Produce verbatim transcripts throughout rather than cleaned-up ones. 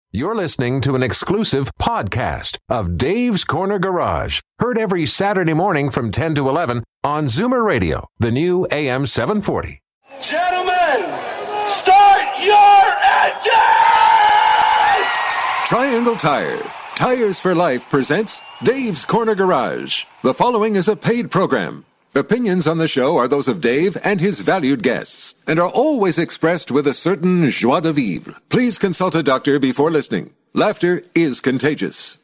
You're listening to an exclusive podcast of Dave's Corner Garage. Heard every Saturday morning from ten to eleven on Zoomer Radio, the new A M seven forty. Gentlemen, start your engine! Triangle Tire. Tires for Life presents Dave's Corner Garage. The following is a paid program. Opinions on the show are those of Dave and his valued guests and are always expressed with a certain joie de vivre. Please consult a doctor before listening. Laughter is contagious.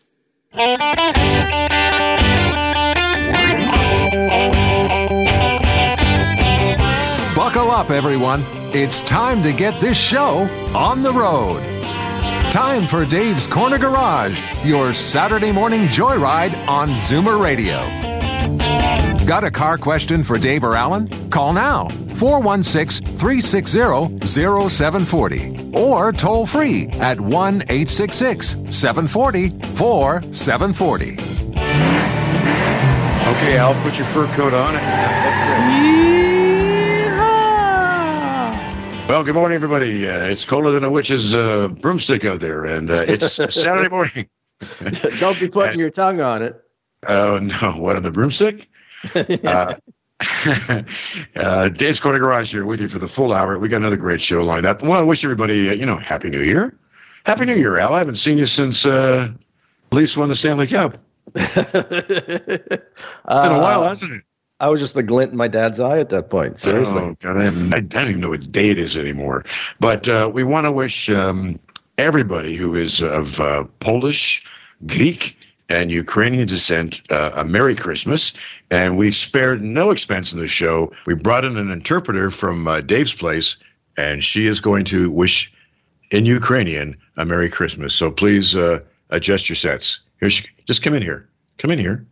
Buckle up, everyone. It's time to get this show on the road. Time for Dave's Corner Garage, your Saturday morning joyride on Zoomer Radio. Got a car question for Dave or Alan? Call now, four one six, three six zero, zero seven four zero, or toll free at one eight six six, seven four zero, four seven four zero. Okay, Al, put your fur coat on. Well, good morning, everybody. Uh, it's colder than a witch's uh, broomstick out there, and uh, it's Saturday morning. Don't be putting your tongue on it. Oh, no. What, on the broomstick? uh, uh, Dave's Corner Garage here with you for the full hour. We got another great show lined up. I want to wish everybody, uh, you know, Happy New Year. Happy New Year, Al. I haven't seen you since uh, Leafs won the Stanley Cup. It's been a while, hasn't it? I was just the glint in my dad's eye at that point. Seriously. Oh, God, I, I don't even know what day it is anymore. But uh, we want to wish um, everybody who is of uh, Polish, Greek, and Ukrainian descent uh, a Merry Christmas. And we spared no expense in the show. We brought in an interpreter from uh, Dave's place, and she is going to wish in Ukrainian a Merry Christmas. So please uh, adjust your sets. Here she, just come in here. Come in here.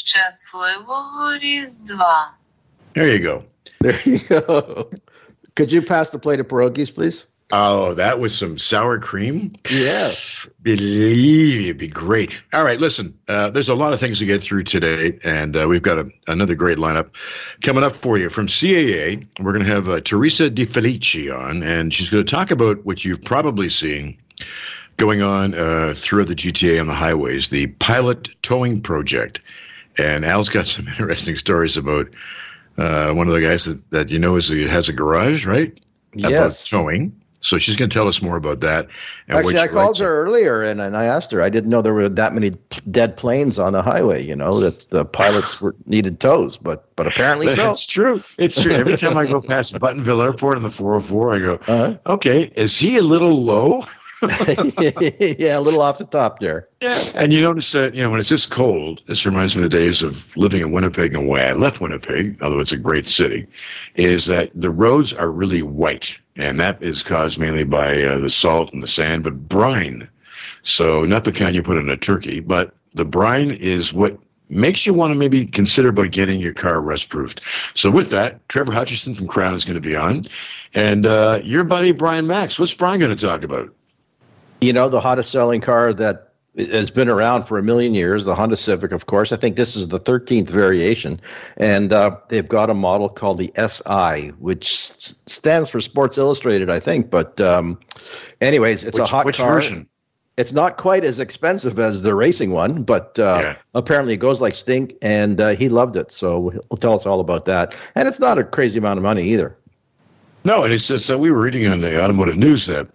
Щасливого Різдва. There you go. There you go. Could you pass the plate of pierogies, please? Oh, that was some sour cream? Yes. Believe me, it'd be great. All right, listen, uh, there's a lot of things to get through today, and uh, we've got a, another great lineup coming up for you. From C A A, we're going to have uh, Teresa Di Felici on, and she's going to talk about what you've probably seen going on uh, throughout the G T A on the highways, the pilot towing project. And Al's got some interesting stories about uh, one of the guys that, that you know is, has a garage, right? Yes. About towing. So she's going to tell us more about that. And Actually, I called her earlier, and, and I asked her. I didn't know there were that many dead planes on the highway, you know, that the pilots were needed tows, but but apparently so. It's true. It's true. Every time I go past Buttonville Airport on the four oh four, I go, uh-huh. Okay, is he a little low? Yeah, a little off the top there. Yeah, and you notice that, you know, when it's this cold, this reminds me of the days of living in Winnipeg and why I left Winnipeg, although it's a great city, is that the roads are really white, and that is caused mainly by uh, the salt and the sand, but brine. So not the kind you put in a turkey, but the brine is what makes you want to maybe consider about getting your car rust-proofed. So with that, Trevor Hutchison from Crown is going to be on, and uh, your buddy Brian Max. What's Brian going to talk about? You know, the hottest selling car that has been around for a million years, the Honda Civic, of course. I think this is the thirteenth variation. And uh, they've got a model called the S I, which s- stands for Sports Illustrated, I think. But um, anyways, it's which, a hot which car. Version? It's not quite as expensive as the racing one, but uh, yeah. Apparently it goes like stink, and uh, he loved it. So he'll tell us all about that. And it's not a crazy amount of money either. No, and it's just uh, we were reading on the automotive news that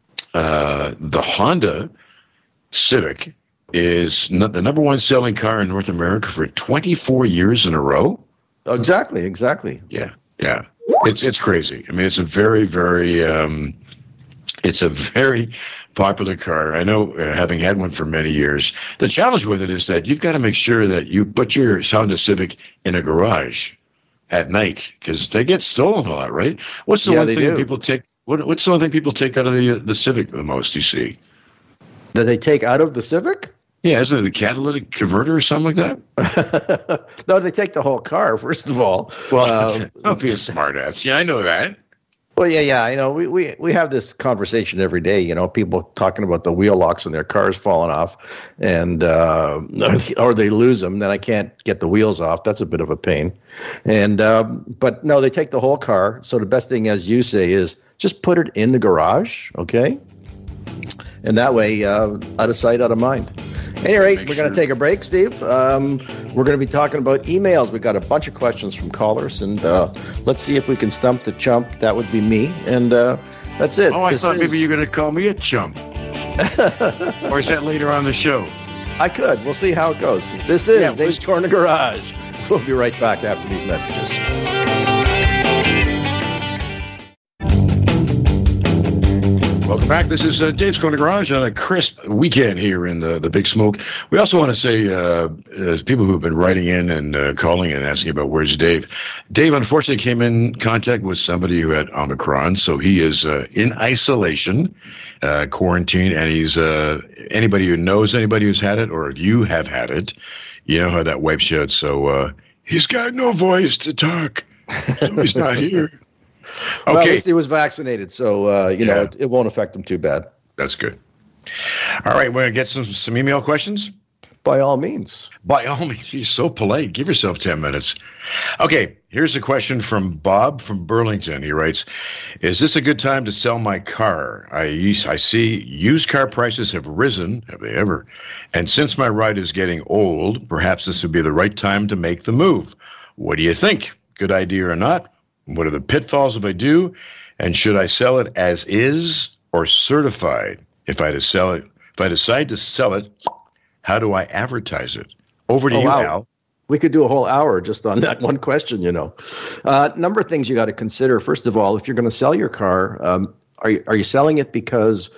Uh, the Honda Civic is not the number one selling car in North America for twenty-four years in a row. Exactly, exactly. Yeah, yeah. It's it's crazy. I mean, it's a very, very, um, it's a very popular car. I know, uh, having had one for many years. The challenge with it is that you've got to make sure that you put your Honda Civic in a garage at night because they get stolen a lot, right? What's the yeah, one they thing do. people take? What, what's the one thing people take out of the uh, the Civic the most, you see? That they take out of the Civic? Yeah, isn't it a catalytic converter or something like that? No, they take the whole car, first of all. Well, uh, don't be a smartass. Yeah, I know that. Well, yeah, yeah. I know. We, we, we have this conversation every day, you know, people talking about the wheel locks and their cars falling off, and uh, or they lose them. Then I can't get the wheels off. That's a bit of a pain. And um, but no, they take the whole car. So the best thing, as you say, is just put it in the garage, okay? and that way, uh, out of sight, out of mind. At any rate, we're going to take a break, Steve. Um, we're going to be talking about emails. We've got a bunch of questions from callers, and uh, let's see if we can stump the chump. That would be me, and uh, that's it. Oh, I this thought is... maybe you're going to call me a chump. Or is that later on the show? I could. We'll see how it goes. This is Yeah, Dave's Corner Garage. We'll be right back after these messages. Welcome back. This is uh, Dave's Corner Garage on a crisp weekend here in the, the Big Smoke. We also want to say, uh, as people who have been writing in and uh, calling and asking about where's Dave, Dave unfortunately came in contact with somebody who had Omicron, so he is uh, in isolation, uh, quarantine, and he's uh, anybody who knows anybody who's had it, or if you have had it, you know how that wipes you out. So uh, he's got no voice to talk, so he's not here. Okay. Well, at least he was vaccinated, so uh, you Yeah. know it, it won't affect him too bad. That's good. All right, we're going to get some, some email questions. By all means. By all means, you're so polite. Give yourself ten minutes. Okay, here's a question from Bob from Burlington. He writes, is this a good time to sell my car? I, I see used car prices have risen. Have they ever? And since my ride is getting old, perhaps this would be the right time to make the move. What do you think? Good idea or not? What are the pitfalls if I do? And should I sell it as is or certified? If I to sell it, if I decide to sell it, how do I advertise it? Over to Oh, you, wow. Al. We could do a whole hour just on that one question, you know. A uh, number of things you got to consider. First of all, if you're going to sell your car, um, are you, are you selling it because,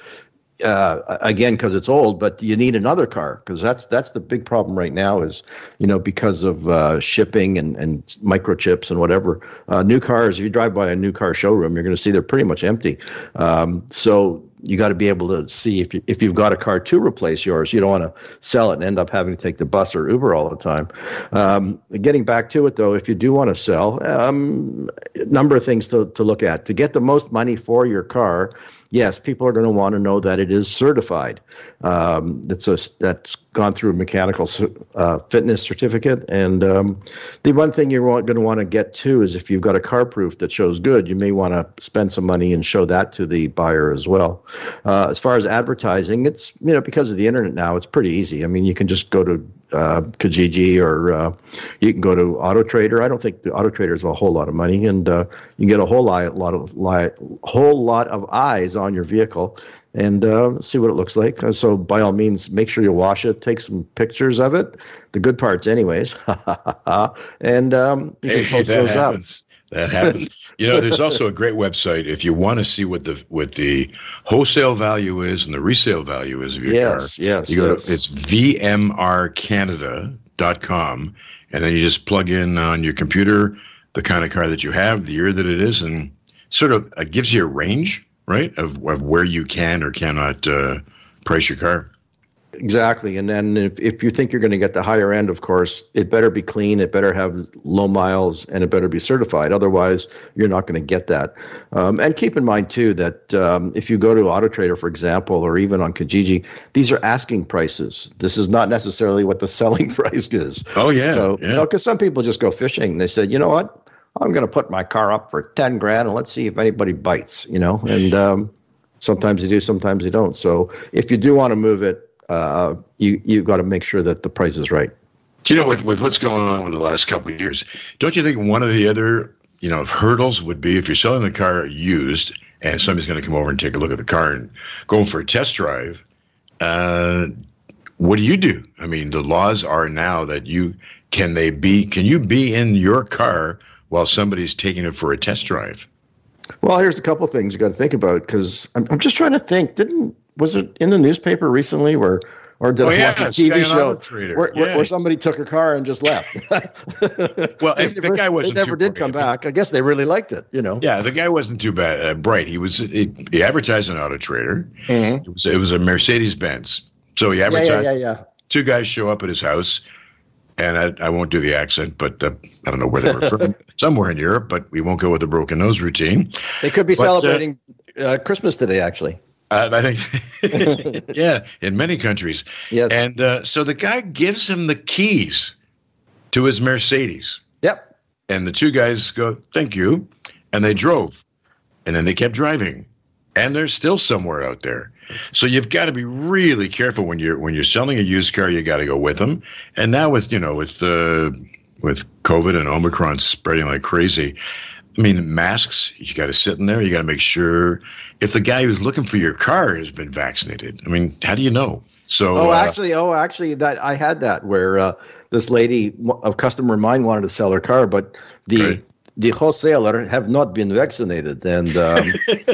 uh, again, because it's old, but do you need another car? Because that's that's the big problem right now is, you know, because of uh, shipping and, and microchips and whatever. Uh, new cars, if you drive by a new car showroom, you're going to see they're pretty much empty. Um, so you got to be able to see if you, if you've got a car to replace yours. You don't want to sell it and end up having to take the bus or Uber all the time. Um, getting back to it, though, if you do want to sell, um, a number of things to, to look at. To get the most money for your car, yes, people are going to want to know that it is certified. Um, that's a, that's gone through a mechanical uh, fitness certificate. And um, the one thing you're going to want to get to is if you've got a car proof that shows good, you may want to spend some money and show that to the buyer as well. Uh, as far as advertising, it's, you know, because of the internet now, it's pretty easy. I mean, you can just go to uh, Kijiji or uh, you can go to Auto Trader. I don't think the Auto Trader is a whole lot of money, and uh, you get a whole lot, lot of li- whole lot of eyes on your vehicle and uh, see what it looks like. So by all means, make sure you wash it, take some pictures of it, the good parts anyways, and um, you Hey, can post that those happens. up. That happens. You know, there's also a great website if you want to see what the what the wholesale value is and the resale value is of your car. Yes, yes, You go yes. to, it's v m r canada dot com, and then you just plug in on your computer the kind of car that you have, the year that it is, and sort of uh, gives you a range, right, of, of where you can or cannot uh, price your car. Exactly. And then if, if you think you're going to get the higher end, of course, it better be clean, it better have low miles, and it better be certified. Otherwise, you're not going to get that. Um, and keep in mind, too, that um, if you go to Auto Trader, for example, or even on Kijiji, these are asking prices. This is not necessarily what the selling price is. Oh, yeah. So, yeah. you know, because some people just go fishing. And they said, you know what? I'm going to put my car up for ten grand and let's see if anybody bites, you know. And um, sometimes they do, sometimes they don't. So if you do want to move it, Uh, you you got to make sure that the price is right. Do you know, with, with what's going on in the last couple of years, don't you think one of the other, you know, hurdles would be if you're selling the car used and somebody's going to come over and take a look at the car and go for a test drive, uh, what do you do? I mean, the laws are now that you, can they be, can you be in your car while somebody's taking it for a test drive? Well, here's a couple of things you got to think about, because I'm, I'm just trying to think. Didn't was it in the newspaper recently where, or did Oh, I yeah, watch a it's T V guy on show Auto Trader. where, Yeah. where, where somebody took a car and just left? Well, they the never, guy wasn't they never too did come bright. back. I guess they really liked it, you know. Yeah, the guy wasn't too bad uh, bright. He was he, he advertised on Auto Trader. Mhm. It was it was a Mercedes Benz. So he Yeah, advertised. yeah, yeah, yeah. Two guys show up at his house, and I, I won't do the accent, but uh, I don't know where they were from. Somewhere in Europe, but we won't go with the broken nose routine. They could be But, uh, celebrating uh, Christmas today, actually. Uh, I think, yeah, in many countries. Yes. And uh, so the guy gives him the keys to his Mercedes. Yep. And the two guys go, thank you. And they drove. And then they kept driving. And they're still somewhere out there. So you've got to be really careful when you're when you're selling a used car. You got to go with them. And now with you know with uh, with COVID and Omicron spreading like crazy, I mean masks. You got to sit in there. You got to make sure if the guy who's looking for your car has been vaccinated. I mean, how do you know? So oh, uh, actually, oh, actually, that I had that where uh, this lady, a customer of mine, wanted to sell her car, but the Right. the wholesaler have not been vaccinated, and um,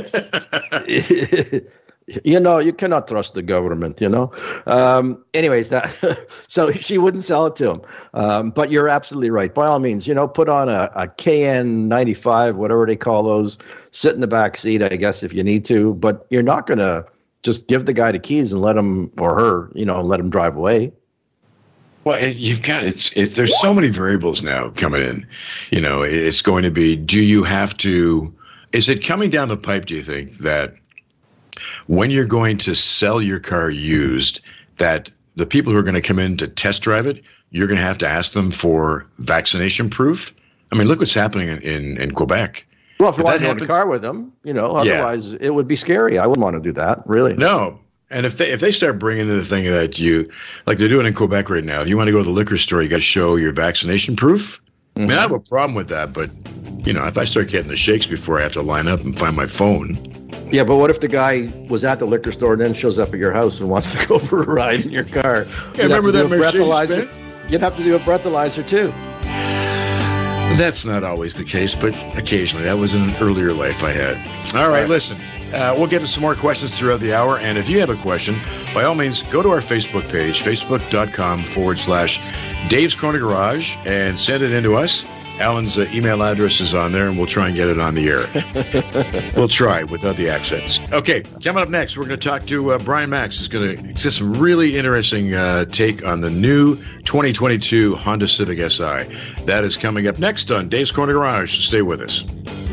you know you cannot trust the government. You know. Um, anyways, that so she wouldn't sell it to him. Um, but you're absolutely right. By all means, you know, put on a, a K N ninety-five, whatever they call those. Sit in the back seat, I guess, if you need to. But you're not going to just give the guy the keys and let him or her, you know, let him drive away. Well, it, you've got it's, it's there's so many variables now coming in. You know, it's going to be, do you have to, is it coming down the pipe, do you think, that when you're going to sell your car used, that the people who are going to come in to test drive it, you're going to have to ask them for vaccination proof? I mean, look what's happening in, in, in Quebec. Well, if you Did want that to go in the happen? car with them, you know, otherwise it would be scary. I wouldn't want to do that, really. No. And if they if they start bringing in the thing that you, like they're doing in Quebec right now, if you want to go to the liquor store, you got to show your vaccination proof. I mean, I have a problem with that, but, you know, if I start getting the shakes before I have to line up and find my phone. Yeah, but what if the guy was at the liquor store and then shows up at your house and wants to go for a ride in your car? Yeah, remember that Mercedes-Benz? You'd have to do a breathalyzer, too. That's not always the case, but occasionally. That was in an earlier life I had. All right, Right. listen. Uh, we'll get to some more questions throughout the hour. And if you have a question, by all means, go to our Facebook page, facebook.com forward slash Dave's Corner Garage, and send it in to us. Alan's uh, email address is on there, and we'll try and get it on the air. We'll try without the accents. Okay, coming up next, we're going to talk to uh, Brian Max. He's going to get some really interesting uh, take on the new twenty twenty-two Honda Civic S I. That is coming up next on Dave's Corner Garage. So stay with us.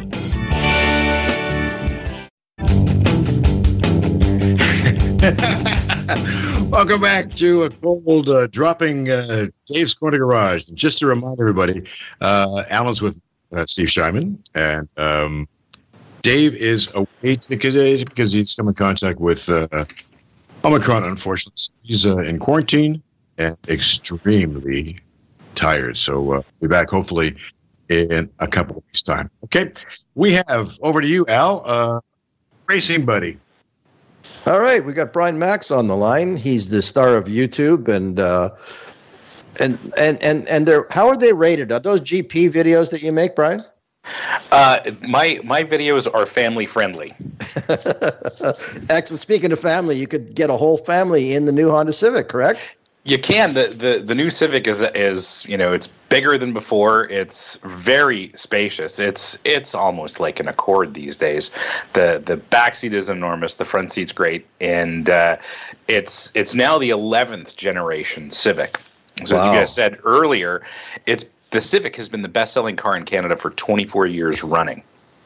Welcome back to a cold uh, dropping uh, Dave's Corner Garage. And just to remind everybody, uh, Alan's with uh, Steve Shyman, and um, Dave is away today because he's come in contact with uh, Omicron, unfortunately. He's uh, in quarantine and extremely tired. So uh, we'll be back hopefully in a couple of weeks' time. Okay, we have, over to you, Al, uh, Racing Buddy. All right, we got Brian Max on the line. He's the star of YouTube, and uh, and and and and they're how are they rated? Are those G P videos that you make, Brian? Uh, my my videos are family friendly. Excellent. Speaking of family, you could get a whole family in the new Honda Civic, correct? You can. The, the the new Civic is is you know it's bigger than before. It's very spacious. It's it's almost like an Accord these days. The the back seat is enormous. The front seat's great, and uh, it's it's now the eleventh generation Civic. So Wow. as you guys said earlier, it's the Civic has been the best selling car in Canada for twenty-four years running.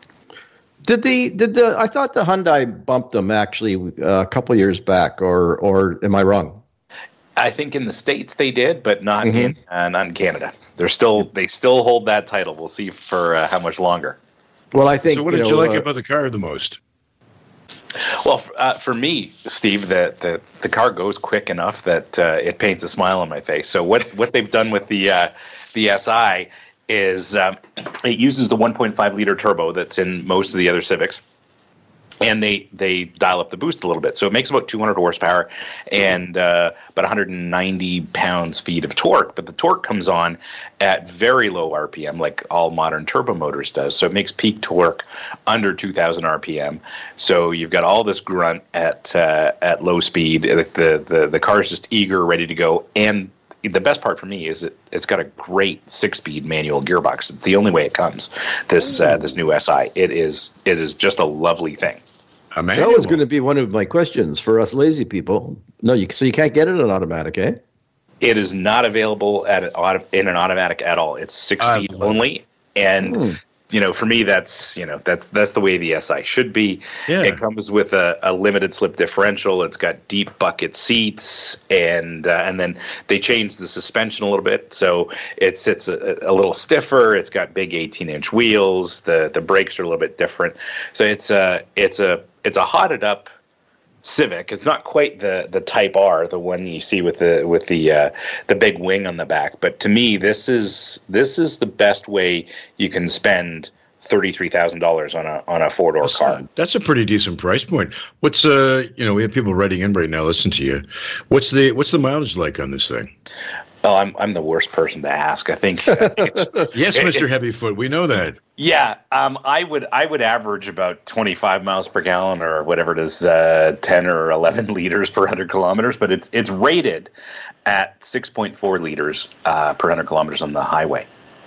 Did the did the I thought the Hyundai bumped them actually uh, a couple years back, or or am I wrong? I think in the States they did, but not Mhm. in uh, not in Canada. They're still they still hold that title. We'll see for uh, how much longer. Well, I think. So what did you, you know, like uh, about the car the most? Well, f- uh, for me, Steve, the, the the car goes quick enough that uh, it paints a smile on my face. So what what they've done with the uh, the S I is um, it uses the one point five liter turbo that's in most of the other Civics. And they, they dial up the boost a little bit. So it makes about two hundred horsepower and uh, about one hundred ninety pounds-feet of torque. But the torque comes on at very low R P M, like all modern turbo motors does. So it makes peak torque under two thousand R P M. So you've got all this grunt at uh, at low speed. The, the, the car's just eager, ready to go. And the best part for me is it, it's got a great six-speed manual gearbox. It's the only way it comes, this uh, this new S I. It is it is just a lovely thing. A That manual. was going to be one of my questions for us lazy people. No, you so you can't get it in automatic, eh? It is not available at an auto, in an automatic at all. It's six I speed love it. only, and Hmm. you know, for me, that's you know that's that's the way the S I should be. Yeah. It comes with a, a limited slip differential. It's got deep bucket seats, and uh, and then they changed the suspension a little bit, so it sits a, a little stiffer. It's got big eighteen inch wheels. The the brakes are a little bit different. So it's a it's a it's a hotted up Civic. It's not quite the the Type R, the one you see with the with the uh, the big wing on the back. But to me, this is this is the best way you can spend thirty-three thousand dollars on a on a four door car. That's a pretty decent price point. What's uh you know we have people writing in right now. Listen to you. What's the what's the mileage like on this thing? Oh, I'm I'm the worst person to ask. I think. Uh, it's, yes, it, Mister Heavyfoot, we know that. Yeah, um, I would I would average about twenty-five miles per gallon or whatever it is, uh, ten or eleven liters per hundred kilometers. But it's it's rated at six point four liters uh, per hundred kilometers on the highway.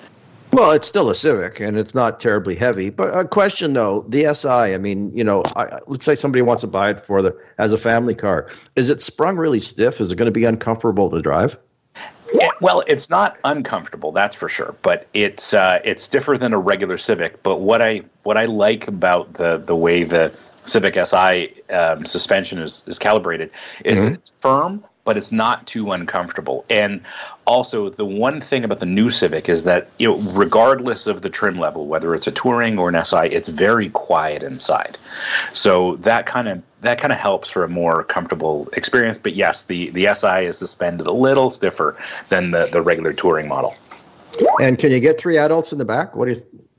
Well, it's still a Civic, and it's not terribly heavy. But a question, though, the S I, I mean, you know, I, let's say somebody wants to buy it for the as a family car. Is it sprung really stiff? Is it going to be uncomfortable to drive? It, well, it's not uncomfortable, that's for sure. But it's uh, it's stiffer than a regular Civic. But what I what I like about the the way the Civic S I um, suspension is is calibrated is mm-hmm. that it's firm, but it's not too uncomfortable. And also, the one thing about the new Civic is that, you know, regardless of the trim level, whether it's a Touring or an S I, it's very quiet inside. So that kind of that kind of helps for a more comfortable experience. But yes, the, the S I is suspended a little stiffer than the, the regular Touring model. And can you get three adults in the back? What do you? Th-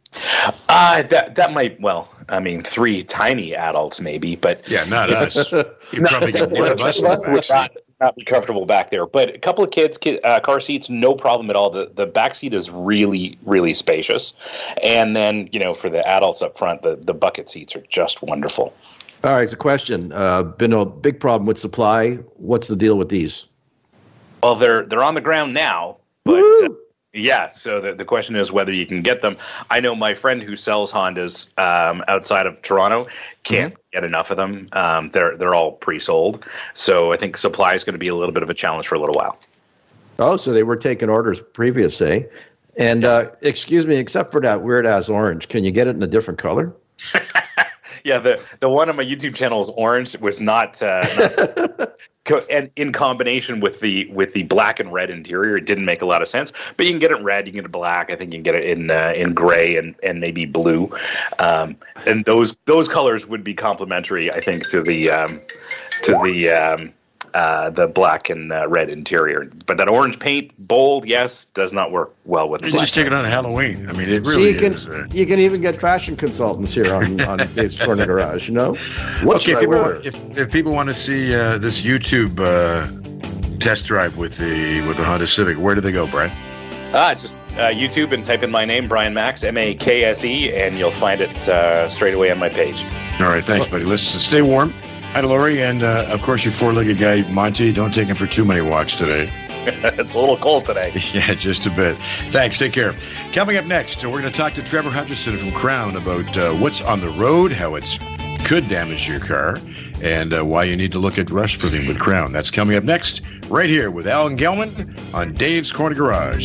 Uh, that that might, well, I mean, three tiny adults maybe, but... Yeah, not us. You probably get one of us in the back seat. Not, not be comfortable back there. But a couple of kids, kid, uh, car seats, no problem at all. The the back seat is really, really spacious. And then, you know, for the adults up front, the, the bucket seats are just wonderful. All right, it's a question. Uh, been a big problem with supply. What's the deal with these? Well, they're they're on the ground now, but... Uh, yeah, so the, the question is whether you can get them. I know my friend who sells Hondas um, outside of Toronto can't mm-hmm. get enough of them. Um, they're they're all pre-sold, so I think supply is going to be a little bit of a challenge for a little while. Oh, so they were taking orders previous, eh? And uh, excuse me, except for that weird-ass orange, can you get it in a different color? Yeah, the the one on my YouTube channel is orange. It was not... Uh, not and in combination with the with the black and red interior, it didn't make a lot of sense. But you can get it in red, you can get it black. I think you can get it in uh, in gray and, and maybe blue. Um, and those those colors would be complementary, I think, to the um, to the um, uh, the black and uh, red interior. But that orange paint, bold, yes, does not work well with. You black. just take it on Halloween. I mean, it really so you can, is. Uh, you can even get fashion consultants here on, on Dave's Corner Garage, you know? What okay, should I people wear? want, if, if people want to see uh, this YouTube uh, test drive with the with the Honda Civic, where do they go, Brian? Ah, just uh, YouTube and type in my name, Brian Max, M A K S E, and you'll find it uh, straight away on my page. All right, thanks, buddy. Listen, stay warm. Hi, Lori, and uh, of course your four-legged guy, Monty. Don't take him for too many walks today. It's a little cold today. Yeah, just a bit. Thanks. Take care. Coming up next, we're going to talk to Trevor Hutchison from Crown about uh, what's on the road, how it could damage your car, and uh, why you need to look at rust-proofing with Crown. That's coming up next, right here with Alan Gelman on Dave's Corner Garage.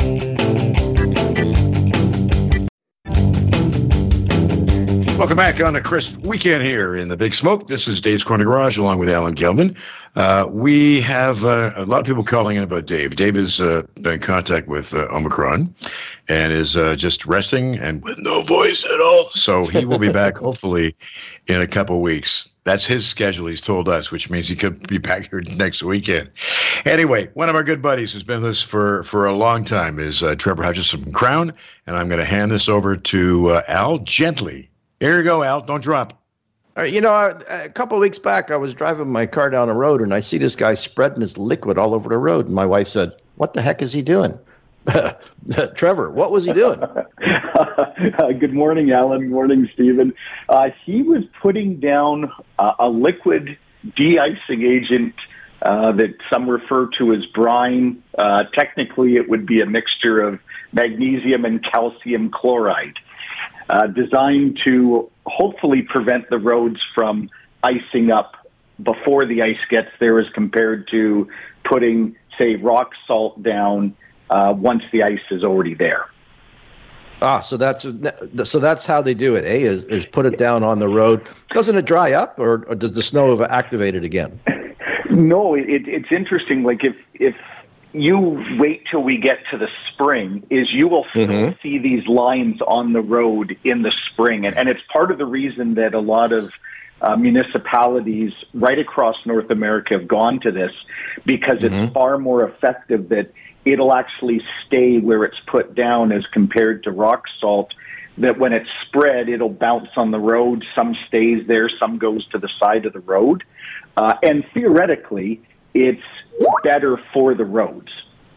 Welcome back on a crisp weekend here in the Big Smoke. This is Dave's Corner Garage along with Alan Gelman. Uh, we have uh, a lot of people calling in about Dave. Dave has uh, been in contact with uh, Omicron and is uh, just resting and with no voice at all. So he will be back hopefully in a couple of weeks. That's his schedule, he's told us, which means he could be back here next weekend. Anyway, one of our good buddies who's been with us for, for a long time is uh, Trevor Hutchison from Crown, and I'm going to hand this over to uh, Al gently. Here you go, Al. Don't drop. Uh, you know, I, a couple of weeks back, I was driving my car down the road, and I see this guy spreading his liquid all over the road. And my wife said, "What the heck is he doing?" Trevor, what was he doing? uh, good morning, Alan. Good morning, Stephen. Uh, he was putting down uh, a liquid de-icing agent uh, that some refer to as brine. Uh, technically, it would be a mixture of magnesium and calcium chloride. Uh, designed to hopefully prevent the roads from icing up before the ice gets there as compared to putting, say, rock salt down uh, once the ice is already there. Ah, so that's so that's how they do it, eh? Is, is put it down on the road. Doesn't it dry up, or, or does the snow have activated again? No, it, it's interesting. Like if if you wait till we get to the spring, is you will still mm-hmm. see these lines on the road in the spring. And, and it's part of the reason that a lot of uh, municipalities right across North America have gone to this because mm-hmm. it's far more effective that it'll actually stay where it's put down as compared to rock salt, that when it's spread, it'll bounce on the road. Some stays there, some goes to the side of the road. Uh, and theoretically, it's better for the roads.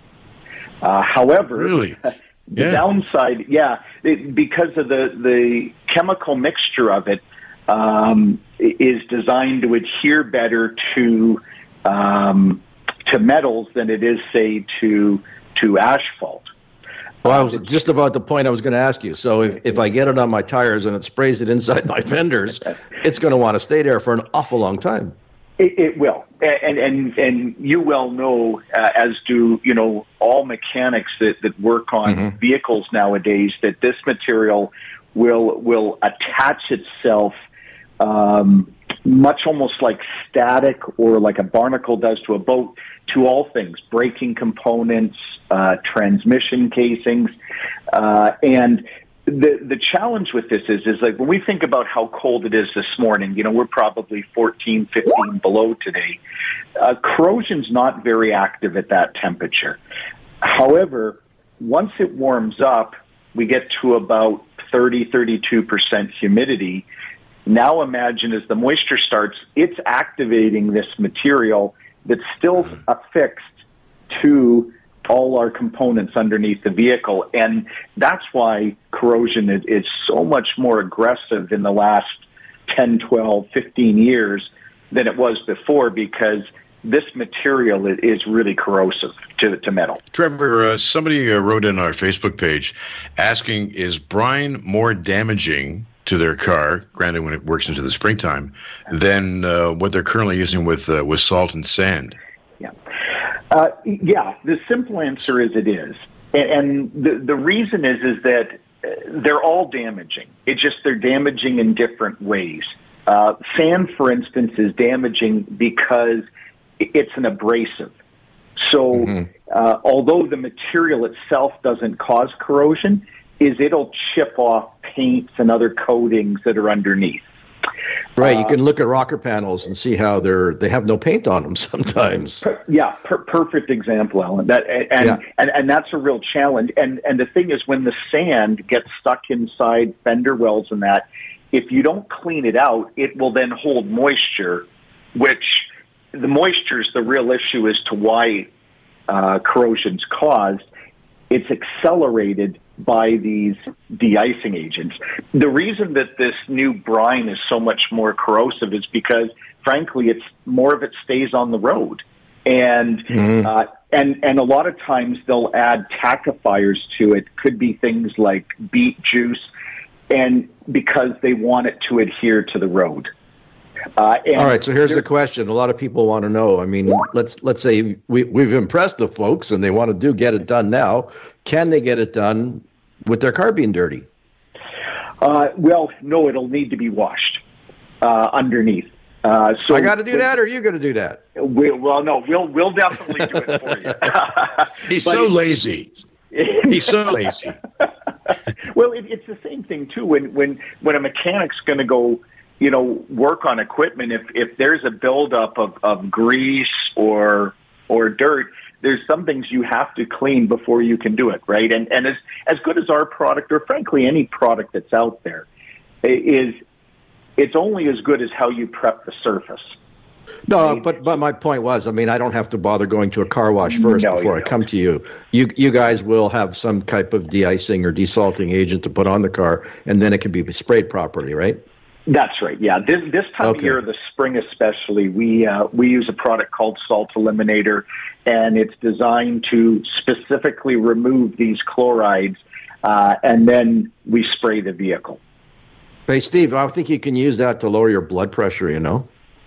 Uh, however, really? the yeah. downside, yeah, it, because of the, the chemical mixture of it, um, is designed to adhere better to um, to metals than it is, say, to to asphalt. Well, I was just about the point I was going to ask you. So if, if I get it on my tires and it sprays it inside my fenders, it's going to want to stay there for an awful long time. It, it will, and and and you well know, uh, as do you know all mechanics that, that work on mm-hmm. vehicles nowadays, that this material will will attach itself um, much almost like static or like a barnacle does to a boat to all things, braking components, uh, transmission casings, uh, and. The the challenge with this is, is like when we think about how cold it is this morning, you know, we're probably fourteen, fifteen below today. Uh, corrosion's not very active at that temperature. However, once it warms up, we get to about thirty, thirty-two percent humidity. Now imagine as the moisture starts, it's activating this material that's still affixed to all our components underneath the vehicle. And that's why corrosion is, is so much more aggressive in the last ten, twelve, fifteen years than it was before, because this material is really corrosive to, to metal. Trevor, uh, somebody uh, wrote in our Facebook page asking, is brine more damaging to their car, granted when it works into the springtime, than uh, what they're currently using with uh, with salt and sand? Yeah. Uh, yeah, the simple answer is it is. And, and the, the reason is is that they're all damaging. It's just they're damaging in different ways. Uh, sand, for instance, is damaging because it's an abrasive. So mm-hmm. uh, although the material itself doesn't cause corrosion, is it'll chip off paints and other coatings that are underneath. Right, you can look at rocker panels and see how they're they have no paint on them sometimes. Per, yeah, per, perfect example, Alan. That and, yeah. and and that's a real challenge. And and the thing is, when the sand gets stuck inside fender wells and that, if you don't clean it out, it will then hold moisture, which the moisture is the real issue as to why uh, corrosion's caused. It's accelerated by these de-icing agents. The reason that this new brine is so much more corrosive is because, frankly, it's more of it stays on the road. And mm-hmm. uh, and and a lot of times they'll add tackifiers to it. Could be things like beet juice, and because they want it to adhere to the road. Uh, All right, so here's the question. A lot of people want to know. I mean, let's let's say we, we've impressed the folks and they want to do get it done now. Can they get it done with their car being dirty? Uh, well, no, it'll need to be washed uh, underneath. Uh, so I got to do that, or are you going to do that? We, well, no, we'll we'll definitely do it for you. He's so lazy. He's so lazy. Well, it, it's the same thing too. When when when a mechanic's going to go, you know, work on equipment, if if there's a buildup of, of grease or or dirt, there's some things you have to clean before you can do it, right? And and as as good as our product, or frankly any product that's out there, is it's only as good as how you prep the surface. No, right? but but my point was, I mean, I don't have to bother going to a car wash first no, before I come to you. You you guys will have some type of de-icing or desalting agent to put on the car, and then it can be sprayed properly, right? That's right. Yeah, this this time okay. of year, the spring especially, we uh, we use a product called Salt Eliminator, and it's designed to specifically remove these chlorides, uh, and then we spray the vehicle. Hey, Steve, I think you can use that to lower your blood pressure. You know.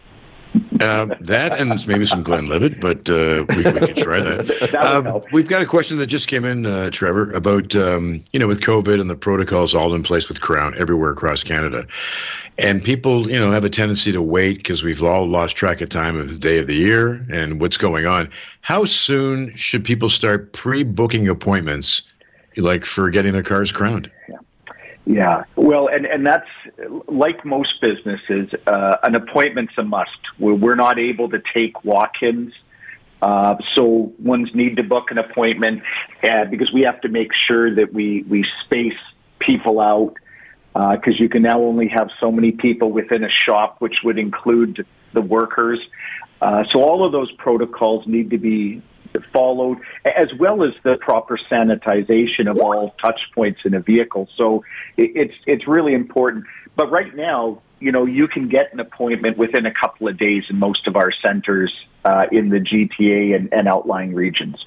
Uh, that and maybe some Glenlivet, but uh, we, we can try that. that uh, we've got a question that just came in, uh, Trevor, about, um, you know, with COVID and the protocols all in place with Crown everywhere across Canada. And people, you know, have a tendency to wait because we've all lost track of time of the day of the year and what's going on. How soon should people start pre-booking appointments, like for getting their cars crowned? Yeah. Yeah, well, and, and that's like most businesses, uh, an appointment's a must. We're, we're not able to take walk-ins, uh, so ones need to book an appointment uh, because we have to make sure that we, we space people out because uh, you can now only have so many people within a shop, which would include the workers. Uh, so all of those protocols need to be followed, as well as the proper sanitization of all touch points in a vehicle. So it, it's it's really important. But right now, you know, you can get an appointment within a couple of days in most of our centers uh, in the G T A and, and outlying regions.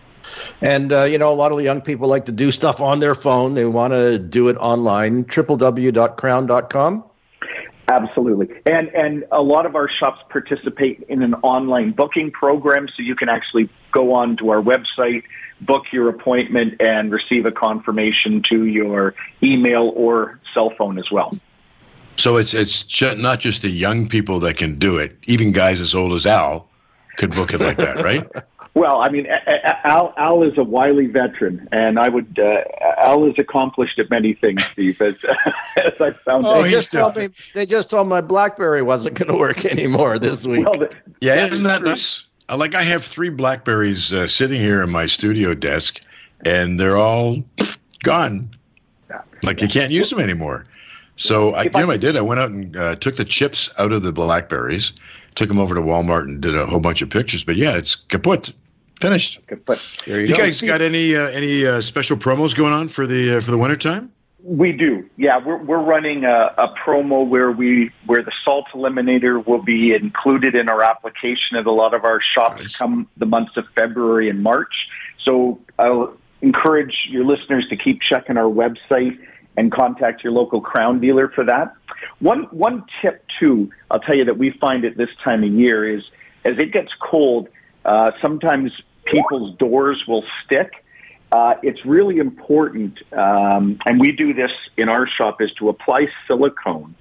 And, uh, you know, a lot of the young people like to do stuff on their phone. They want to do it online, w w w dot crown dot com. Absolutely. And and a lot of our shops participate in an online booking program, so you can actually go on to our website, book your appointment, and receive a confirmation to your email or cell phone as well. So it's it's ju- not just the young people that can do it. Even guys as old as Al could book it like that, right? Well, I mean, Al, Al is a wily veteran, and I would uh, Al is accomplished at many things, Steve, as, as I found oh, out. They just, told me, they just told me my BlackBerry wasn't going to work anymore this week. Well, the, yeah, isn't that nice? Like, I have three BlackBerries uh, sitting here in my studio desk, and they're all gone. Yeah. Like, you can't use them anymore. So, I, you know what I did? I went out and uh, took the chips out of the BlackBerries, took them over to Walmart and did a whole bunch of pictures. But, yeah, it's kaput. Finished. Kaput. There you, you go. guys got any uh, any uh, special promos going on for the uh, for the wintertime? We do. Yeah, we're we're running a, a promo where we where the salt eliminator will be included in our application at a lot of our shops nice. Come the months of February and March. So I'll encourage your listeners to keep checking our website and contact your local Crown dealer for that. One one tip too, I'll tell you that we find at this time of year is as it gets cold, uh, sometimes people's doors will stick. Uh, it's really important, um, and we do this in our shop, is to apply silicone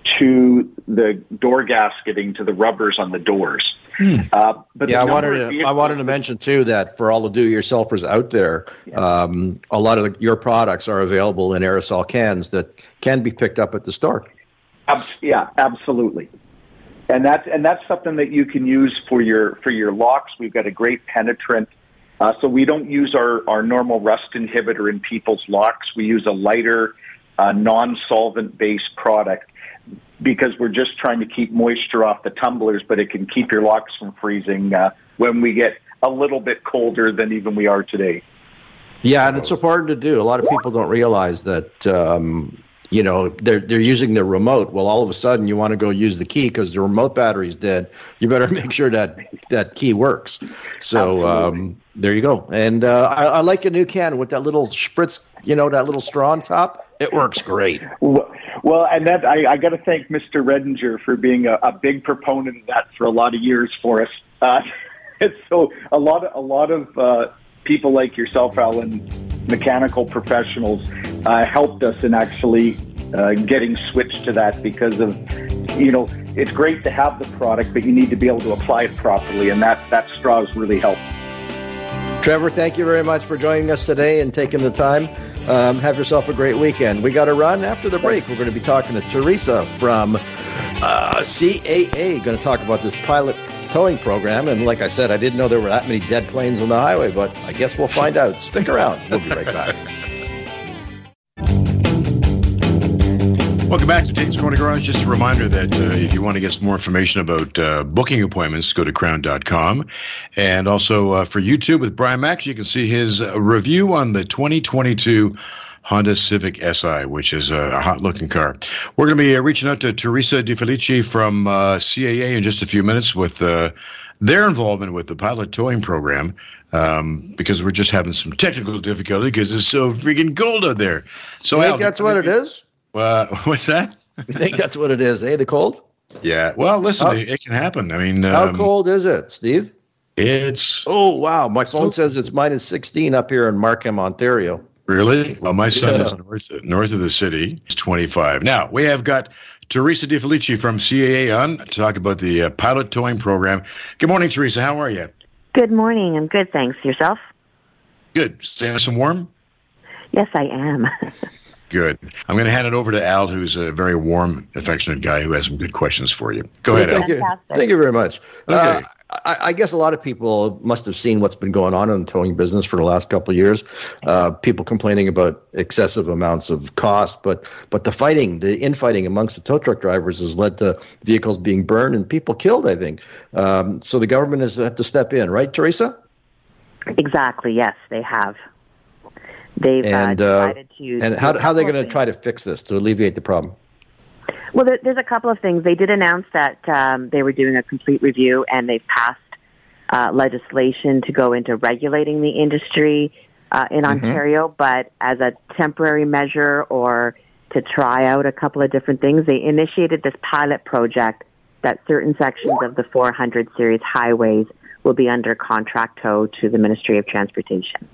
to the door gasketing, to the rubbers on the doors. Hmm. Uh, but yeah, I wanted to. Vehicles, I wanted to mention too that for all the do-it-yourselfers out there, yeah. um, a lot of the, your products are available in aerosol cans that can be picked up at the store. Ab- yeah, absolutely. And that's and that's something that you can use for your for your locks. We've got a great penetrant, uh, so we don't use our, our normal rust inhibitor in people's locks. We use a lighter, uh, non-solvent based product because we're just trying to keep moisture off the tumblers, but it can keep your locks from freezing uh, when we get a little bit colder than even we are today. Yeah, and it's important to do. A lot of people don't realize that. Um, You know, they're they're using their remote. Well, all of a sudden, you want to go use the key because the remote battery's dead. You better make sure that that key works. So um, there you go. And uh, I, I like a new can with that little spritz, you know, that little straw on top. It works great. Well, and that I, I got to thank Mister Redinger for being a, a big proponent of that for a lot of years for us. Uh, so a lot of a lot of uh, people like yourself, Alan, mechanical professionals, uh, helped us in actually uh, getting switched to that because of, you know, it's great to have the product, but you need to be able to apply it properly, and that, that straw has really helped. Trevor, thank you very much for joining us today and taking the time. Um, have yourself a great weekend. We got to run. After the break, we're going to be talking to Teresa from uh, C A A, going to talk about this pilot towing program. And like I said, I didn't know there were that many dead planes on the highway, but I guess we'll find out. Stick around. We'll be right back. Welcome back to Dave's Corner Garage. Just a reminder that uh, if you want to get some more information about uh, booking appointments, go to crown dot com. And also uh, for YouTube with Brian Max, you can see his uh, review on the twenty twenty-two Honda Civic S I, which is a, a hot-looking car. We're going to be uh, reaching out to Teresa De Felici from uh, C A A in just a few minutes with uh, their involvement with the pilot towing program, um, because we're just having some technical difficulty because it's so freaking cold out there. So I think that's what it is? Uh, what's that? You think that's what it is, eh? The cold? Yeah. Well, listen, how, it, it can happen. I mean, how um, cold is it, Steve? It's oh wow! My phone says it's minus sixteen up here in Markham, Ontario. Really? Well, my son yeah. is north north of the city. It's twenty-five. Now we have got Teresa De Felici from C A A on to talk about the uh, pilot towing program. Good morning, Teresa. How are you? Good morning. I'm good, thanks. Yourself? Good. Staying some warm? Yes, I am. Good. I'm going to hand it over to Al, who's a very warm, affectionate guy who has some good questions for you. Go ahead, Al. Thank you. Thank you very much. Okay. Uh, I, I guess a lot of people must have seen what's been going on in the towing business for the last couple of years. Uh, people complaining about excessive amounts of cost, but but the fighting, the infighting amongst the tow truck drivers has led to vehicles being burned and people killed, I think. Um, so the government has had to step in, right, Teresa? Exactly. Yes, they have. They've and, uh, decided uh, to. And how, how are they going to try to fix this to alleviate the problem? Well, there, there's a couple of things. They did announce that um, they were doing a complete review, and they've passed uh, legislation to go into regulating the industry uh, in mm-hmm. Ontario. But as a temporary measure or to try out a couple of different things, they initiated this pilot project that certain sections of the four hundred series highways will be under contract tow to the Ministry of Transportation.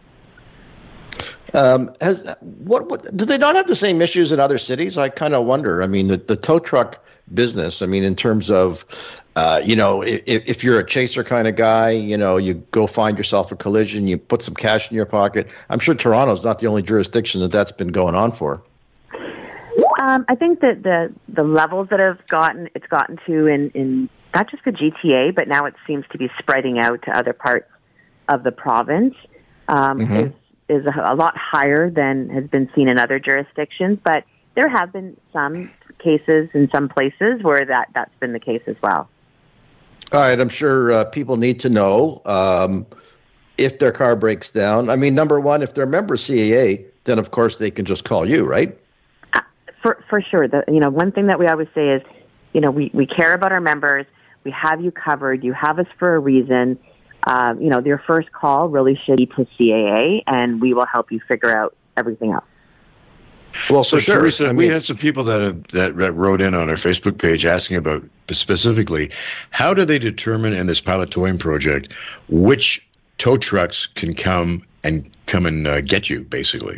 Um, has what, what do they not have the same issues in other cities? I kind of wonder. I mean, the, the tow truck business. I mean, in terms of, uh, you know, if, if you're a chaser kind of guy, you know, you go find yourself a collision, you put some cash in your pocket. I'm sure Toronto's not the only jurisdiction that that's been going on for. Um, I think that the the levels that have gotten it's gotten to in, in not just the G T A, but now it seems to be spreading out to other parts of the province. Um, mm-hmm. is, is a, a lot higher than has been seen in other jurisdictions, but there have been some cases in some places where that, that's been the case as well. All right, I'm sure uh, people need to know um, if their car breaks down. I mean, number one, if they're a member of C A A, then of course they can just call you, right? Uh, for for sure. The, you know, one thing that we always say is, you know, we, we care about our members. We have you covered. You have us for a reason. Um, you know, your first call really should be to C A A, and we will help you figure out everything else. Well, so sure. Teresa, I mean, we had some people that, have, that that wrote in on our Facebook page asking about specifically how do they determine in this pilot towing project which tow trucks can come and come and uh, get you, basically.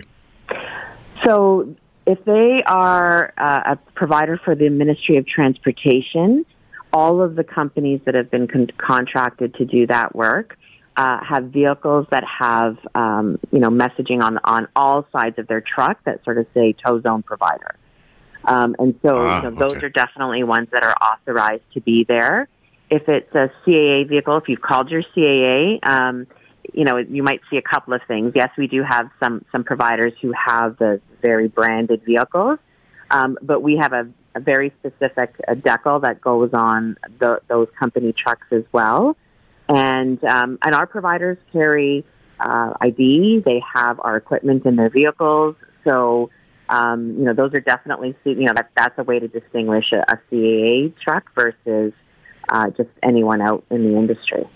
So, if they are uh, a provider for the Ministry of Transportation, all of the companies that have been con- contracted to do that work uh, have vehicles that have, um, you know, messaging on on all sides of their truck that sort of say tow zone provider. Um, and so, ah, you know, those okay. are definitely ones that are authorized to be there. If it's a C A A vehicle, if you've called your C A A, um, you know, you might see a couple of things. Yes, we do have some, some providers who have the very branded vehicles, um, but we have a a very specific uh, decal that goes on the, those company trucks as well. And um, and our providers carry uh, I D. They have our equipment in their vehicles. So, um, you know, those are definitely, you know, that, that's a way to distinguish a, a C A A truck versus uh, just anyone out in the industry.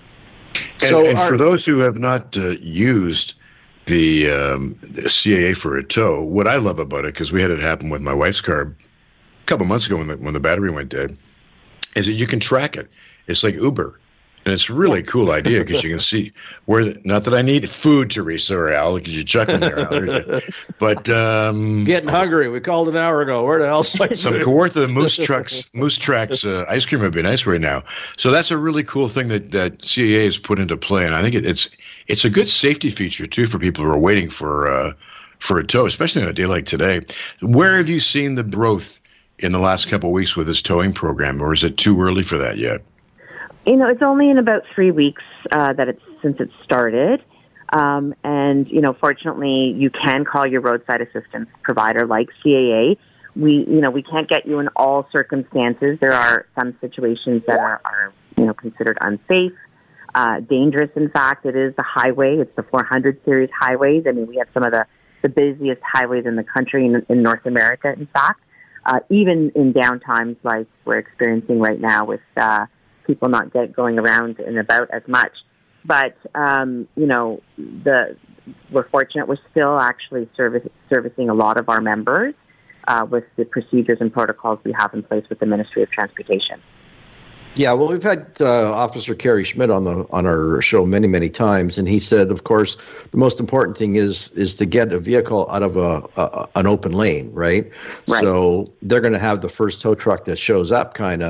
And, so and our- for those who have not uh, used the, um, the C A A for a tow, what I love about it, because we had it happen with my wife's car a couple months ago when the, when the battery went dead, is that you can track it. It's like Uber. And it's a really cool idea because you can see where, the, not that I need food, Teresa or Al, because you're chuckling there, Al. But um, getting hungry. We called an hour ago. Where the hell's some Kawartha Moose Trucks, Moose Tracks uh, ice cream would be nice right now. So that's a really cool thing that, that C A A has put into play, and I think it, it's it's a good safety feature too for people who are waiting for uh, for a tow, especially on a day like today. Where have you seen the growth in the last couple of weeks with this towing program, or is it too early for that yet? You know, it's only in about three weeks uh, that it's since it started. Um, and, you know, fortunately, you can call your roadside assistance provider like C A A. We, you know, we can't get you in all circumstances. There are some situations that are, are you know, considered unsafe, uh, dangerous. In fact, it is the highway. It's the four hundred series highways. I mean, we have some of the, the busiest highways in the country, in, in North America, in fact, uh, even in downtimes like we're experiencing right now with uh people not get going around and about as much. But, um, you know, the we're fortunate we're still actually service, servicing a lot of our members uh, with the procedures and protocols we have in place with the Ministry of Transportation. Yeah, well, we've had uh, Officer Kerry Schmidt on the on our show many, many times, and he said, of course, the most important thing is is to get a vehicle out of a, a an open lane, right? Right. So they're going to have the first tow truck that shows up, kind of,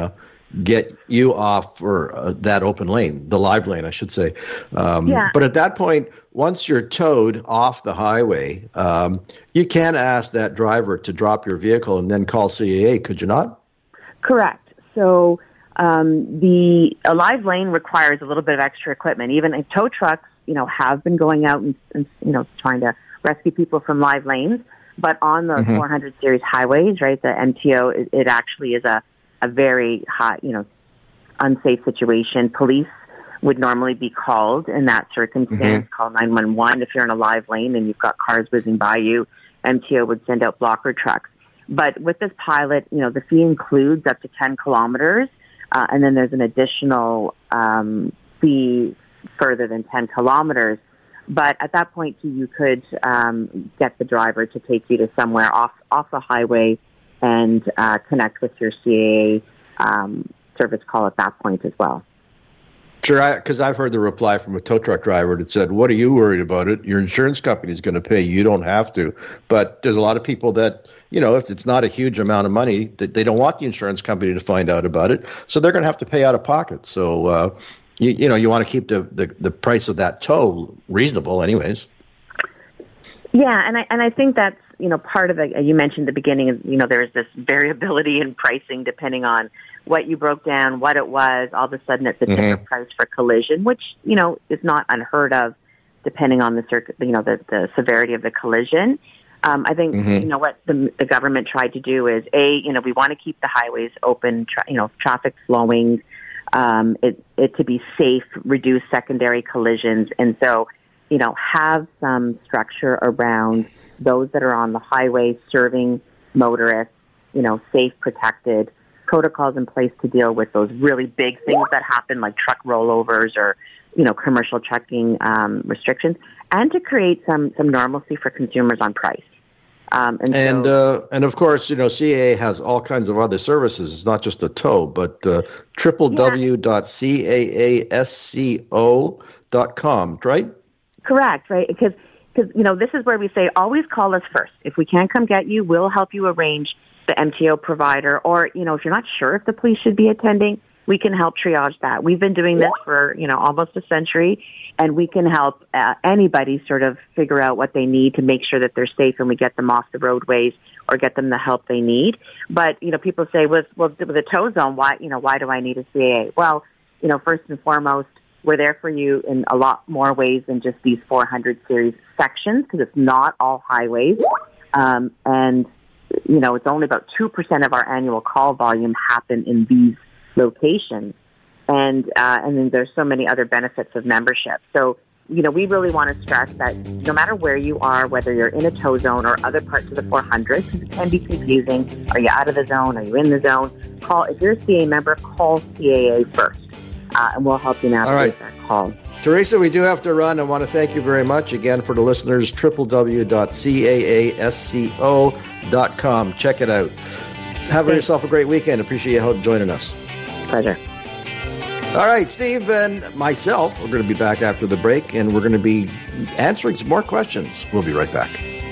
get you off for uh, that open lane, the live lane, I should say. Um, Yeah. But at that point, once you're towed off the highway, um, you can ask that driver to drop your vehicle and then call C A A, could you not? Correct. So um, the a live lane requires a little bit of extra equipment. Even if tow trucks, you know, have been going out and, and you know trying to rescue people from live lanes, but on the Mhm. four hundred series highways, right, the M T O, it, it actually is a a very high, you know, unsafe situation. Police would normally be called in that circumstance. Mm-hmm. Call nine one one if you're in a live lane and you've got cars whizzing by you. M T O would send out blocker trucks. But with this pilot, you know, the fee includes up to ten kilometers, uh, and then there's an additional um, fee further than ten kilometers. But at that point, you could um, get the driver to take you to somewhere off off the highway and uh, connect with your C A A um, service call at that point as well. Sure, because I've heard the reply from a tow truck driver that said, what are you worried about it? Your insurance company is going to pay. You don't have to. But there's a lot of people that, you know, if it's not a huge amount of money, that they don't want the insurance company to find out about it. So they're going to have to pay out of pocket. So, uh, you, you know, you want to keep the, the, the price of that tow reasonable anyways. Yeah, and I and I think that's, you know, part of it. You mentioned at the beginning, is, you know, there's this variability in pricing depending on what you broke down, what it was. All of a sudden, it's a Mhm. different price for collision, which, you know, is not unheard of, depending on the circuit, you know, the, the severity of the collision. Um, I think, Mhm. you know, what the, the government tried to do is, A, you know, we want to keep the highways open, tra- you know, traffic flowing, um, it, it to be safe, reduce secondary collisions. And so, you know, have some structure around those that are on the highway serving motorists, you know, safe, protected, protocols in place to deal with those really big things that happen, like truck rollovers or, you know, commercial trucking um, restrictions, and to create some some normalcy for consumers on price. Um, and And so, uh, and of course, you know, C A A has all kinds of other services. It's not just a tow, but uh, w w w dot c a a sco dot com, right? correct, right? Because, because you know, this is where we say always call us first. If we can't come get you, we'll help you arrange the M T O provider. Or, you know, if you're not sure if the police should be attending, we can help triage that. We've been doing this for, you know, almost a century, and we can help uh, anybody sort of figure out what they need to make sure that they're safe and we get them off the roadways or get them the help they need. But, you know, people say, well, well with a tow zone, why, you know, why do I need a C A A? Well, you know, first and foremost, we're there for you in a lot more ways than just these four hundred series sections, because it's not all highways. Um, and, you know, it's only about two percent of our annual call volume happen in these locations. And, uh, and then there's so many other benefits of membership. So, you know, we really want to stress that no matter where you are, whether you're in a tow zone or other parts of the four hundred, because it can be confusing. Are you out of the zone? Are you in the zone? Call, if you're a C A A member, call C A A first, uh, and we'll help you navigate All right. that call. Teresa, we do have to run. I want to thank you very much again for the listeners. w w w dot c a a sco dot com. Check it out. Have Thanks. yourself a great weekend. Appreciate you joining us. Pleasure. All right, Steve and myself, we're going to be back after the break, and we're going to be answering some more questions. We'll be right back.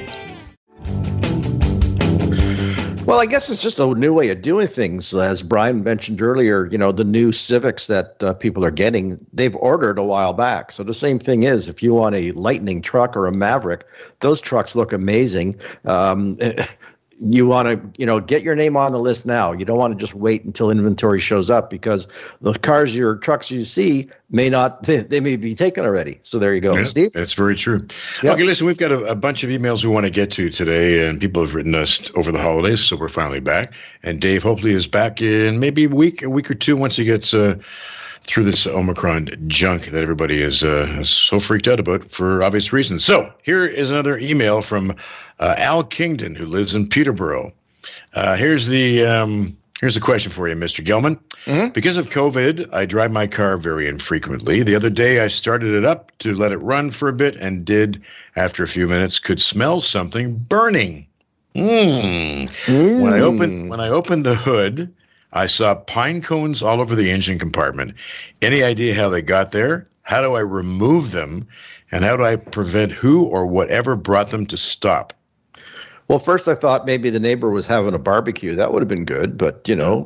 Well, I guess it's just a new way of doing things. As Brian mentioned earlier, you know, the new Civics that uh, people are getting, they've ordered a while back. So the same thing is, if you want a Lightning truck or a Maverick, those trucks look amazing. Um, you want to, you know, get your name on the list now. You don't want to just wait until inventory shows up, because the cars, your trucks you see may not, they, they may be taken already. So there you go. Yeah, Steve? that's very true. Yep. Okay, listen, we've got a, a bunch of emails we want to get to today, and people have written us over the holidays, so we're finally back. And Dave hopefully is back in maybe a week, a week or two once he gets uh, through this Omicron junk that everybody is, uh, is so freaked out about for obvious reasons. So here is another email from uh, Al Kingdon, who lives in Peterborough. Uh, here's the um, here's the question for you, Mister Gelman. Mm-hmm. Because of COVID, I drive my car very infrequently. The other day, I started it up to let it run for a bit, and did, after a few minutes, could smell something burning. Mm. Mm. When I opened when I opened the hood, I saw pine cones all over the engine compartment. Any idea how they got there? How do I remove them? And how do I prevent who or whatever brought them to stop? Well, first I thought maybe the neighbor was having a barbecue. That would have been good, but, you know,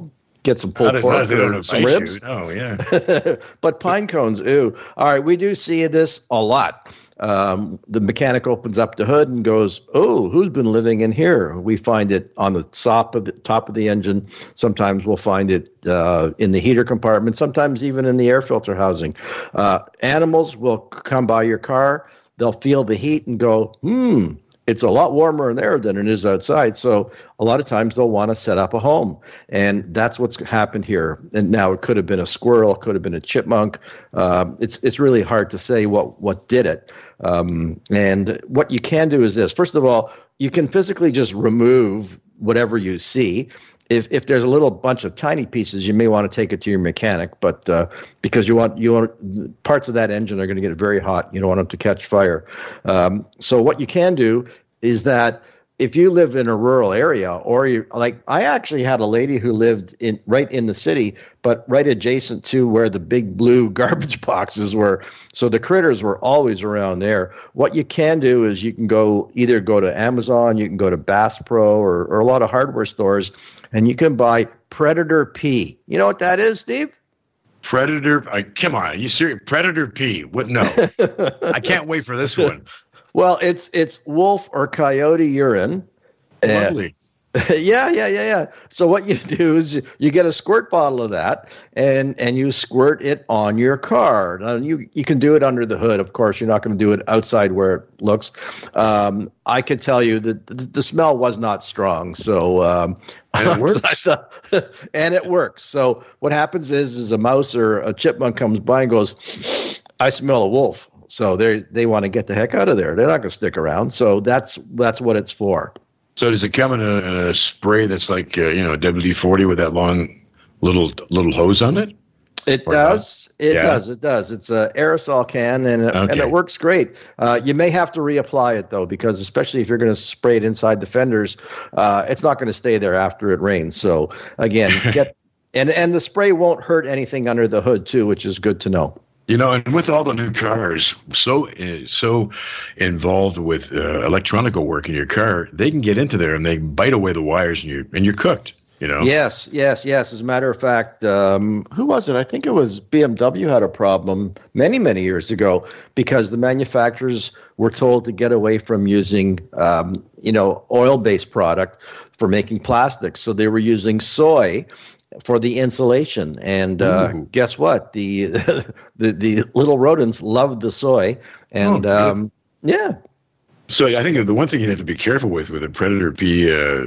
get some pulled pork or some ribs. Oh, yeah. But pine cones, ooh. All right, we do see this a lot. Um, the mechanic opens up the hood and goes, oh, who's been living in here? We find it on the top of the, top of the engine. Sometimes we'll find it uh, in the heater compartment, sometimes even in the air filter housing. Uh, animals will come by your car. They'll feel the heat and go, hmm, it's a lot warmer in there than it is outside. So a lot of times they'll want to set up a home. And that's what's happened here. And now it could have been a squirrel, it could have been a chipmunk. Um, it's it's really hard to say what, what did it. Um, and what you can do is this. First of all, you can physically just remove whatever you see. If if there's a little bunch of tiny pieces, you may want to take it to your mechanic, but uh, because you want you want parts of that engine are going to get very hot, you don't want them to catch fire. Um, so what you can do is that if you live in a rural area, or you like, I actually had a lady who lived in right in the city, but right adjacent to where the big blue garbage boxes were. So the critters were always around there. What you can do is you can go either go to Amazon, you can go to Bass Pro, or, or a lot of hardware stores, and you can buy Predator P. You know what that is, Steve? Predator? I, come on, are you serious? Predator P? What? No, I can't wait for this one. Well, it's it's wolf or coyote urine. Lovely. yeah, yeah, yeah, yeah. So what you do is you get a squirt bottle of that, and and you squirt it on your car. Now, you you can do it under the hood. Of course, you're not going to do it outside where it looks. Um, I can tell you that the, the smell was not strong. So um, and it works. and it works. So what happens is, is a mouse or a chipmunk comes by and goes, "I smell a wolf." So they they want to get the heck out of there. They're not going to stick around. So that's that's what it's for. So does it come in a, in a spray that's like uh, you know W D forty with that long little little hose on it? It or does. Not? It yeah. does. It does. It's an aerosol can, and it, okay. and it works great. Uh, you may have to reapply it though, because especially if you're going to spray it inside the fenders, uh, it's not going to stay there after it rains. So again, get and and the spray won't hurt anything under the hood too, which is good to know. You know, and with all the new cars so uh, so involved with uh, electronical work in your car, they can get into there and they bite away the wires, and you and you're cooked. You know. Yes, yes, yes. As a matter of fact, um, who was it? I think it was B M W had a problem many, many years ago because the manufacturers were told to get away from using, um, you know, oil-based product for making plastics. So they were using soy for the insulation, and uh, guess what? The, the the little rodents loved the soy, and oh, um, yeah. So I think the one thing you have to be careful with with a Predator P uh,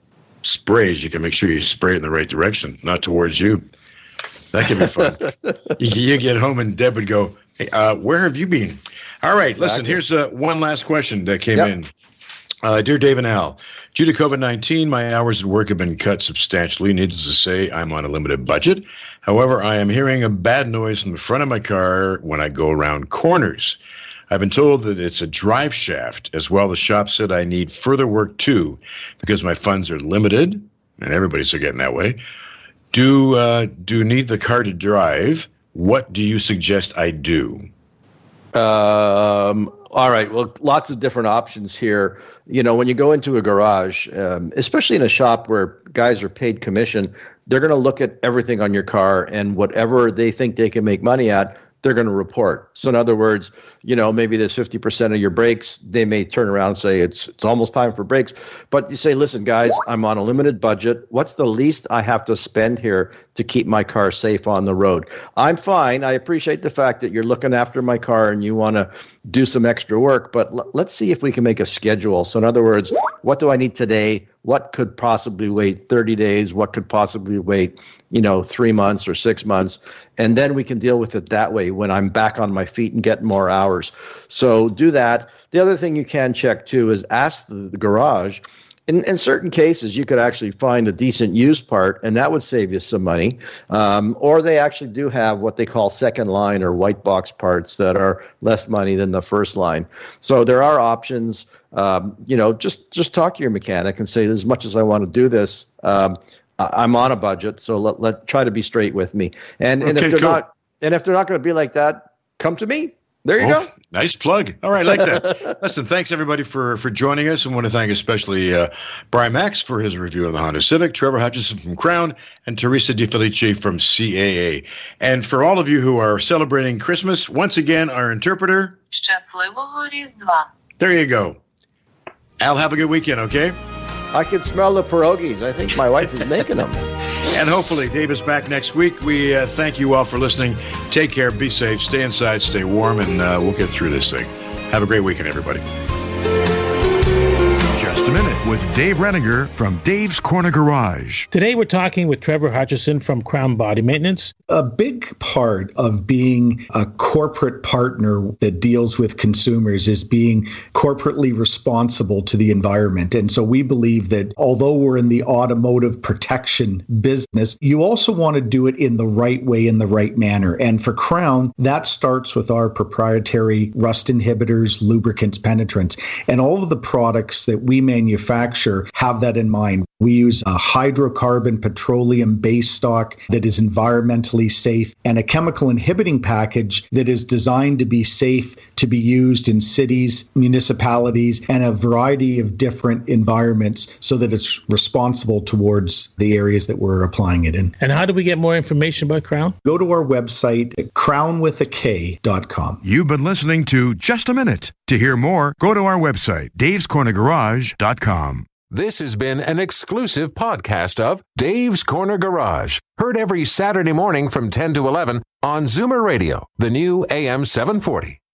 sprays, you can make sure you spray it in the right direction, not towards you. That can be fun. you, you get home and Deb would go, "Hey, uh, where have you been?" All right, exactly. Listen. Here's uh, one last question that came yep. in. Uh, Dear Dave and Al, due to COVID nineteen, my hours at work have been cut substantially. Needless to say, I'm on a limited budget. However, I am hearing a bad noise from the front of my car when I go around corners. I've been told that it's a drive shaft. As well, the shop said I need further work too because my funds are limited, and everybody's getting that way. Do uh, do need the car to drive? What do you suggest I do? Um. All right. Well, lots of different options here. You know, when you go into a garage, um, especially in a shop where guys are paid commission, they're going to look at everything on your car, and whatever they think they can make money at, they're going to report. So in other words, you know, maybe there's fifty percent of your brakes. They may turn around and say it's it's almost time for brakes. But you say, listen, guys, I'm on a limited budget. What's the least I have to spend here to keep my car safe on the road? I'm fine. I appreciate the fact that you're looking after my car and you want to do some extra work. But l- let's see if we can make a schedule. So in other words, what do I need today? What could possibly wait thirty days? What could possibly wait, you know, three months or six months? And then we can deal with it that way when I'm back on my feet and getting more hours. So do that. The other thing you can check too is ask the, the garage. In, in certain cases, you could actually find a decent used part, and that would save you some money. Um, or they actually do have what they call second line or white box parts that are less money than the first line. So there are options. Um, you know, just just talk to your mechanic and say, as much as I want to do this, um, I'm on a budget, so let let try to be straight with me. And and okay, if they're cool. not, and if they're not going to be like that, come to me. There you oh, go. Nice plug. All right, I like that. Listen, thanks everybody for, for joining us. I want to thank especially uh, Brian Max for his review of the Honda Civic, Trevor Hutchison from Crown, and Teresa De Felice from C A A. And for all of you who are celebrating Christmas, once again, our interpreter. Щасливого Різдва. There you go. Al, have a good weekend, okay? I can smell the pierogies. I think my wife is making them. And hopefully Dave is back next week. We uh, thank you all for listening. Take care, be safe, stay inside, stay warm, and uh, we'll get through this thing. Have a great weekend, everybody. Just a Minute with Dave Reniger from Dave's Corner Garage. Today we're talking with Trevor Hutchison from Crown Body Maintenance. A big part of being a corporate partner that deals with consumers is being corporately responsible to the environment. And so we believe that although we're in the automotive protection business, you also want to do it in the right way, in the right manner. And for Crown, that starts with our proprietary rust inhibitors, lubricants, penetrants, and all of the products that we manufacture have that in mind. We use a hydrocarbon petroleum base stock that is environmentally safe and a chemical inhibiting package that is designed to be safe to be used in cities, municipalities, and a variety of different environments so that it's responsible towards the areas that we're applying it in. And how do we get more information about Crown? Go to our website at crown with a K dot com. You've been listening to Just a Minute. To hear more, go to our website, daves corner garage dot com. This has been an exclusive podcast of Dave's Corner Garage. Heard every Saturday morning from ten to eleven on Zoomer Radio, the new A M seven forty.